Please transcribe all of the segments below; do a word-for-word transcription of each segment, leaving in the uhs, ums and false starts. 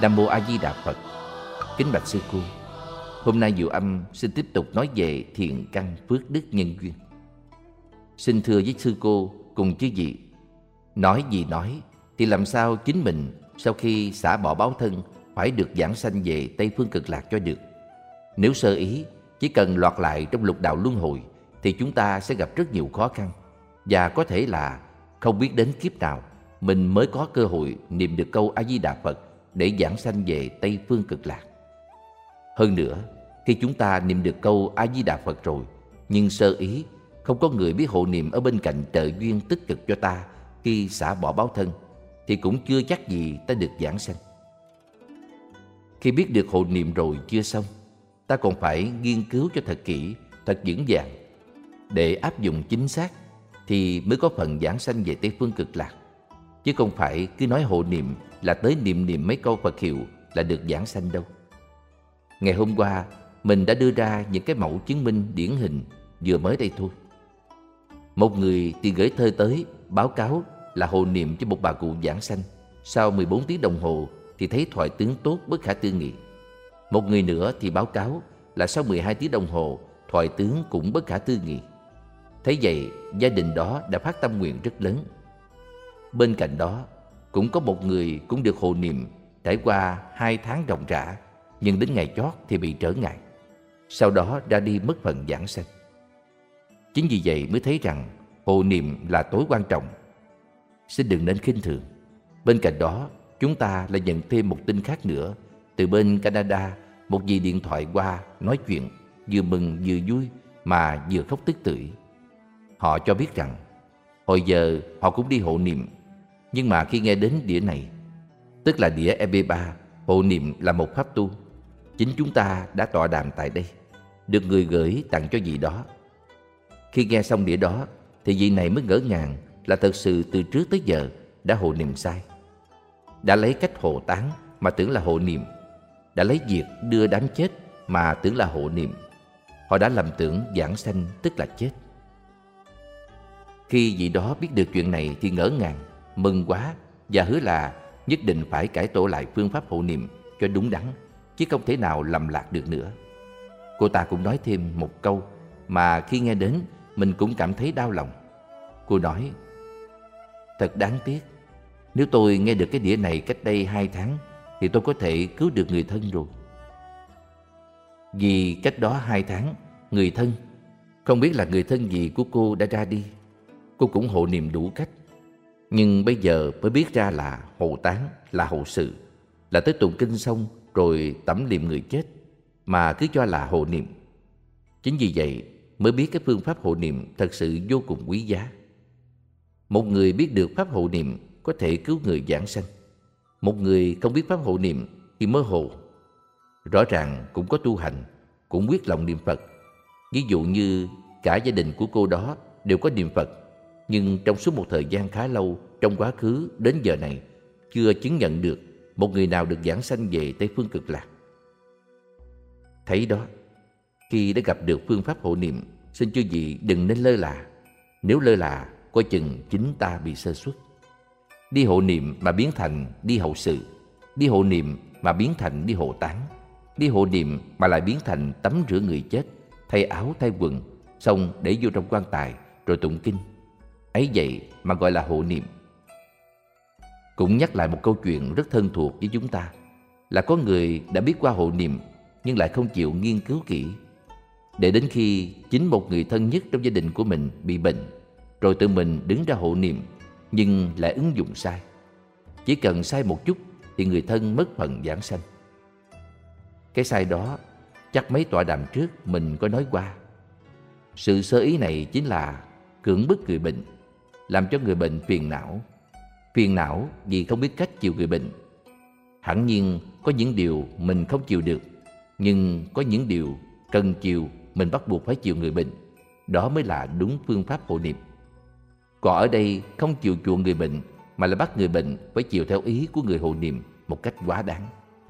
Nam Mô A Di Đà Phật. Kính bạch sư cô, hôm nay Diệu Âm xin tiếp tục nói về thiện căn phước đức nhân duyên. Xin thưa với sư cô cùng chư vị, nói gì nói thì làm sao chính mình sau khi xả bỏ báo thân phải được giảng sanh về Tây Phương Cực Lạc cho được. Nếu sơ ý chỉ cần lọt lại trong lục đạo luân hồi thì chúng ta sẽ gặp rất nhiều khó khăn, và có thể là không biết đến kiếp nào mình mới có cơ hội niệm được câu A Di Đà Phật để giảng sanh về Tây Phương Cực Lạc. Hơn nữa, khi chúng ta niệm được câu A Di Đà Phật rồi, nhưng sơ ý không có người biết hộ niệm ở bên cạnh trợ duyên tích cực cho ta khi xả bỏ báo thân, thì cũng chưa chắc gì ta được giảng sanh. Khi biết được hộ niệm rồi chưa xong, ta còn phải nghiên cứu cho thật kỹ, thật vững vàng để áp dụng chính xác thì mới có phần giảng sanh về Tây Phương Cực Lạc. Chứ không phải cứ nói hộ niệm là tới niệm niệm mấy câu Phật hiệu là được giảng sanh đâu. Ngày hôm qua mình đã đưa ra những cái mẫu chứng minh điển hình vừa mới đây thôi. Một người thì gửi thơ tới báo cáo là hộ niệm cho một bà cụ giảng sanh, sau mười bốn tiếng đồng hồ thì thấy thoại tướng tốt bất khả tư nghị. Một người nữa thì báo cáo là sau mười hai tiếng đồng hồ thoại tướng cũng bất khả tư nghị. Thế vậy gia đình đó đã phát tâm nguyện rất lớn. Bên cạnh đó cũng có một người cũng được hộ niệm, trải qua hai tháng ròng rã, nhưng đến ngày chót thì bị trở ngại, sau đó ra đi mất phần giảng sanh. Chính vì vậy mới thấy rằng hộ niệm là tối quan trọng. Xin đừng nên khinh thường. Bên cạnh đó, chúng ta lại nhận thêm một tin khác nữa. Từ bên Canada, một dì điện thoại qua nói chuyện, vừa mừng vừa vui mà vừa khóc tức tưởi. Họ cho biết rằng hồi giờ họ cũng đi hộ niệm, nhưng mà khi nghe đến đĩa này, tức là đĩa em pê ba, hộ niệm là một pháp tu, chính chúng ta đã tọa đàm tại đây, được người gửi tặng cho vị đó. Khi nghe xong đĩa đó thì vị này mới ngỡ ngàng là thật sự từ trước tới giờ đã hộ niệm sai. Đã lấy cách hộ táng mà tưởng là hộ niệm, đã lấy việc đưa đám chết mà tưởng là hộ niệm. Họ đã lầm tưởng giảng sanh tức là chết. Khi vị đó biết được chuyện này thì ngỡ ngàng, mừng quá và hứa là nhất định phải cải tổ lại phương pháp hộ niệm cho đúng đắn, chứ không thể nào lầm lạc được nữa. Cô ta cũng nói thêm một câu mà khi nghe đến mình cũng cảm thấy đau lòng. Cô nói: thật đáng tiếc, nếu tôi nghe được cái đĩa này cách đây hai tháng thì tôi có thể cứu được người thân rồi. Vì cách đó hai tháng, người thân, không biết là người thân gì của cô đã ra đi. Cô cũng hộ niệm đủ cách, nhưng bây giờ mới biết ra là hộ táng là hộ sự, là tới tụng kinh xong rồi tẩm liệm người chết mà cứ cho là hộ niệm. Chính vì vậy mới biết cái phương pháp hộ niệm thật sự vô cùng quý giá. Một người biết được pháp hộ niệm có thể cứu người giảng sanh. Một người không biết pháp hộ niệm thì mơ hồ. Rõ ràng cũng có tu hành, cũng quyết lòng niệm Phật. Ví dụ như cả gia đình của cô đó đều có niệm Phật, nhưng trong suốt một thời gian khá lâu trong quá khứ đến giờ này chưa chứng nhận được một người nào được giảng sanh về Tây Phương Cực Lạc. Thấy đó, khi đã gặp được phương pháp hộ niệm, xin chư vị đừng nên lơ là. Nếu lơ là, coi chừng chính ta bị sơ suất. Đi hộ niệm mà biến thành đi hậu sự, đi hộ niệm mà biến thành đi hộ táng, đi hộ niệm mà lại biến thành tắm rửa người chết, thay áo thay quần, xong để vô trong quan tài rồi tụng kinh. Ấy vậy mà gọi là hộ niệm. Cũng nhắc lại một câu chuyện rất thân thuộc với chúng ta, là có người đã biết qua hộ niệm nhưng lại không chịu nghiên cứu kỹ, để đến khi chính một người thân nhất trong gia đình của mình bị bệnh, rồi tự mình đứng ra hộ niệm nhưng lại ứng dụng sai. Chỉ cần sai một chút thì người thân mất phần giảng sanh. Cái sai đó chắc mấy tọa đàm trước mình có nói qua. Sự sơ ý này chính là cưỡng bức người bệnh, làm cho người bệnh phiền não. Phiền não vì không biết cách chiều người bệnh. Hẳn nhiên có những điều mình không chịu được, nhưng có những điều cần chiều mình bắt buộc phải chiều người bệnh. Đó mới là đúng phương pháp hộ niệm. Còn ở đây không chiều chuộng người bệnh mà là bắt người bệnh phải chiều theo ý của người hộ niệm một cách quá đáng.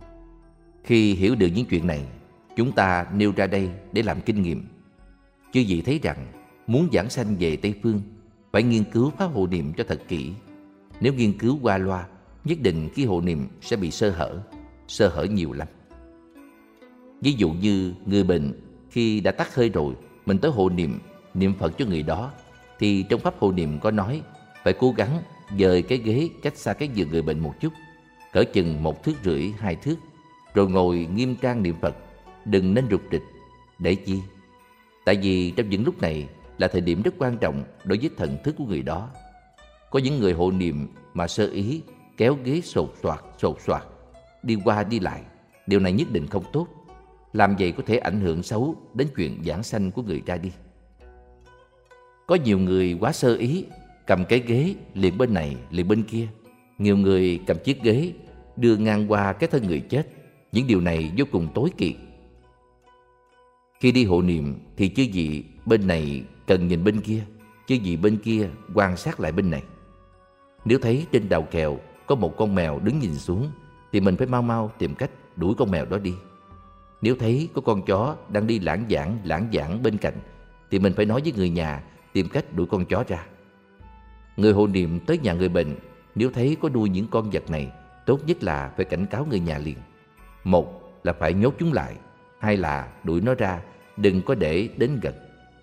Khi hiểu được những chuyện này, chúng ta nêu ra đây để làm kinh nghiệm. Chư vị thấy rằng muốn giảng sanh về Tây Phương phải nghiên cứu pháp hộ niệm cho thật kỹ. Nếu nghiên cứu qua loa, nhất định khi hộ niệm sẽ bị sơ hở. sơ hở nhiều lắm. Ví dụ như người bệnh khi đã tắt hơi rồi, mình tới hộ niệm, niệm Phật cho người đó, thì trong pháp hộ niệm có nói phải cố gắng dời cái ghế cách xa cái giường người bệnh một chút, cỡ chừng một thước rưỡi, hai thước, rồi ngồi nghiêm trang niệm Phật, đừng nên rụt rịch. Để chi? Tại vì trong những lúc này là thời điểm rất quan trọng đối với thần thức của người đó. Có những người hộ niệm mà sơ ý kéo ghế sột soạt sột soạt, đi qua đi lại, điều này nhất định không tốt. Làm vậy có thể ảnh hưởng xấu đến chuyện giảng sanh của người ra đi. Có nhiều người quá sơ ý, cầm cái ghế liền bên này liền bên kia. Nhiều người cầm chiếc ghế đưa ngang qua cái thân người chết. Những điều này vô cùng tối kỵ. Khi đi hộ niệm thì chư vị bên này cần nhìn bên kia, chư vị bên kia quan sát lại bên này. Nếu thấy trên đầu kèo có một con mèo đứng nhìn xuống thì mình phải mau mau tìm cách đuổi con mèo đó đi. Nếu thấy có con chó đang đi lãng vảng lãng vảng bên cạnh thì mình phải nói với người nhà tìm cách đuổi con chó ra. Người hộ niệm tới nhà người bệnh, nếu thấy có nuôi những con vật này, tốt nhất là phải cảnh cáo người nhà liền. Một là phải nhốt chúng lại, hai là đuổi nó ra, đừng có để đến gần.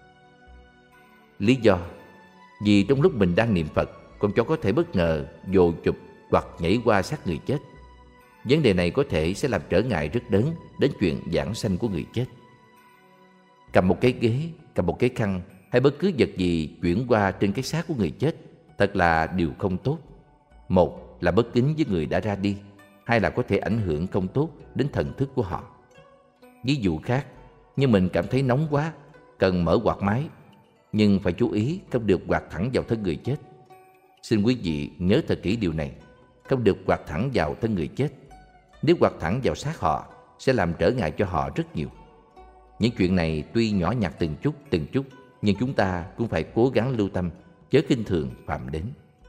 Lý do: vì trong lúc mình đang niệm Phật, con chó có thể bất ngờ vồ chụp hoặc nhảy qua sát người chết. Vấn đề này có thể sẽ làm trở ngại rất lớn đến chuyện giảng sanh của người chết. Cầm một cái ghế, cầm một cái khăn hay bất cứ vật gì chuyển qua trên cái xác của người chết thật là điều không tốt. Một là bất kính với người đã ra đi, hai là có thể ảnh hưởng không tốt đến thần thức của họ. Ví dụ khác, như mình cảm thấy nóng quá, cần mở quạt máy, nhưng phải chú ý không được quạt thẳng vào thân người chết. Xin quý vị nhớ thật kỹ điều này, không được quạt thẳng vào thân người chết. Nếu quạt thẳng vào xác họ sẽ làm trở ngại cho họ rất nhiều. Những chuyện này tuy nhỏ nhặt từng chút từng chút, nhưng chúng ta cũng phải cố gắng lưu tâm, chớ khinh thường phạm đến.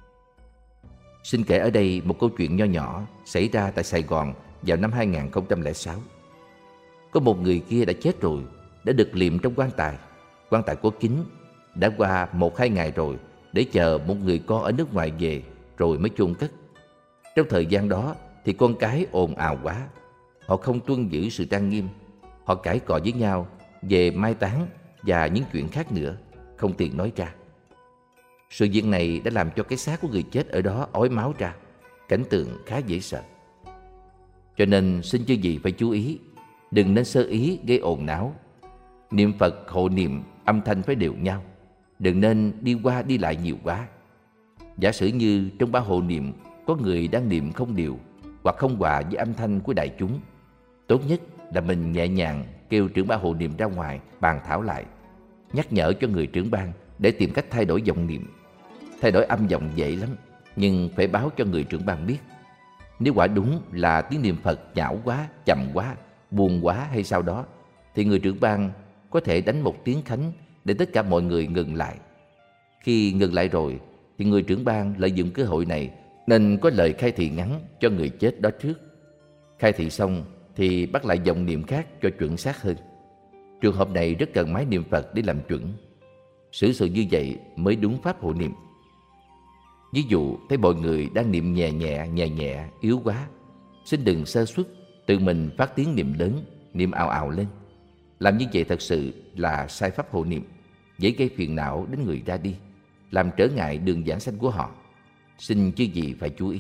Xin kể ở đây một câu chuyện nho nhỏ xảy ra tại Sài Gòn vào năm hai nghìn không trăm lẻ sáu. Có một người kia đã chết rồi, đã được liệm trong quan tài. Quan tài có kín, đã qua một hai ngày rồi, để chờ một người con ở nước ngoài về rồi mới chôn cất. Trong thời gian đó thì con cái ồn ào quá, họ không tuân giữ sự trang nghiêm, họ cãi cọ với nhau về mai táng và những chuyện khác nữa, không tiện nói ra. Sự việc này đã làm cho cái xác của người chết ở đó ói máu ra, cảnh tượng khá dễ sợ. Cho nên xin chư vị phải chú ý, đừng nên sơ ý gây ồn náo. Niệm Phật hộ niệm âm thanh phải đều nhau, đừng nên đi qua đi lại nhiều quá. Giả sử như trong ba hộ niệm có người đang niệm không đều hoặc không hòa với âm thanh của đại chúng, tốt nhất là mình nhẹ nhàng kêu trưởng ban hộ niệm ra ngoài bàn thảo lại, nhắc nhở cho người trưởng ban để tìm cách thay đổi giọng niệm. Thay đổi âm giọng dễ lắm, nhưng phải báo cho người trưởng ban biết. Nếu quả đúng là tiếng niệm Phật nhão quá, chậm quá, buồn quá hay sao đó, thì người trưởng ban có thể đánh một tiếng khánh để tất cả mọi người ngừng lại. Khi ngừng lại rồi thì người trưởng ban lợi dụng cơ hội này nên có lời khai thị ngắn cho người chết đó trước. Khai thị xong thì bắt lại giọng niệm khác cho chuẩn xác hơn. Trường hợp này rất cần máy niệm Phật để làm chuẩn. Xử sự như vậy mới đúng pháp hộ niệm. Ví dụ thấy mọi người đang niệm nhẹ nhẹ nhẹ nhẹ yếu quá, xin đừng sơ suất tự mình phát tiếng niệm lớn, niệm ào ào lên. Làm như vậy thật sự là sai pháp hộ niệm, dễ gây phiền não đến người ra đi, làm trở ngại đường giảng sanh của họ. Xin chư vị phải chú ý.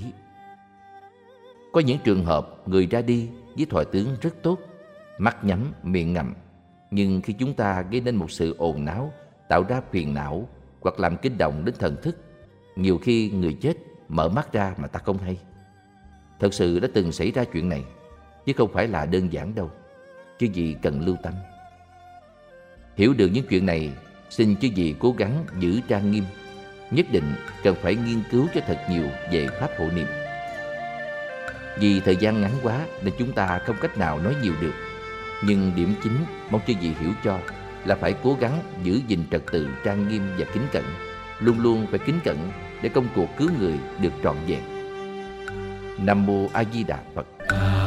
Có những trường hợp người ra đi với thoại tướng rất tốt, mắt nhắm miệng ngậm, nhưng khi chúng ta gây nên một sự ồn náo, tạo ra phiền não hoặc làm kinh động đến thần thức, nhiều khi người chết mở mắt ra mà ta không hay. Thật sự đã từng xảy ra chuyện này, chứ không phải là đơn giản đâu. Chư vị cần lưu tâm. Hiểu được những chuyện này, xin chư vị cố gắng giữ trang nghiêm. Nhất định cần phải nghiên cứu cho thật nhiều về pháp hộ niệm. Vì thời gian ngắn quá nên chúng ta không cách nào nói nhiều được. Nhưng điểm chính mong chư vị hiểu cho là phải cố gắng giữ gìn trật tự trang nghiêm và kính cẩn. Luôn luôn phải kính cẩn để công cuộc cứu người được trọn vẹn. Nam Mô A Di Đà Phật.